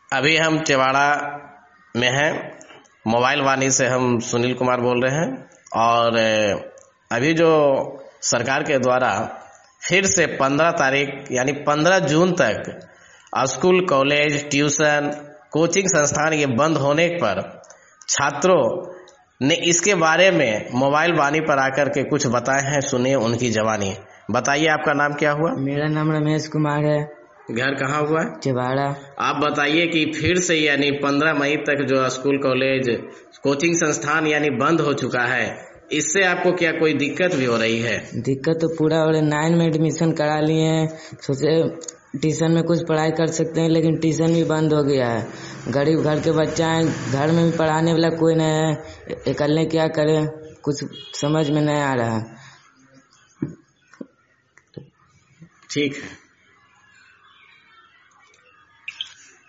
अभी हम चेवाड़ा में हैं। मोबाइल वाणी से हम सुनील कुमार बोल रहे हैं। और अभी जो सरकार के द्वारा फिर से 15 तारीख यानी 15 जून तक स्कूल, कॉलेज, ट्यूशन, कोचिंग संस्थान ये बंद होने पर छात्रों ने इसके बारे में मोबाइल वाणी पर आकर के कुछ बताए हैं। सुनिए उनकी जवानी। बताइए, आपका नाम क्या हुआ? मेरा नाम रमेश कुमार है। घर कहाँ हुआ? चेवाड़ा। आप बताइए कि फिर से यानी 15 मई तक जो स्कूल, कॉलेज, कोचिंग संस्थान यानी बंद हो चुका है, इससे आपको क्या कोई दिक्कत भी हो रही है? दिक्कत तो पूरा हो रही है। 9 में एडमिशन करा लिए हैं, सोचे ट्यूशन में कुछ पढ़ाई कर सकते हैं, लेकिन ट्यूशन भी बंद हो गया है। गरीब घर के बच्चा हैं, घर में भी पढ़ाने वाला कोई नहीं है। अकेले क्या करें, कुछ समझ में नहीं आ रहा है। ठीक है।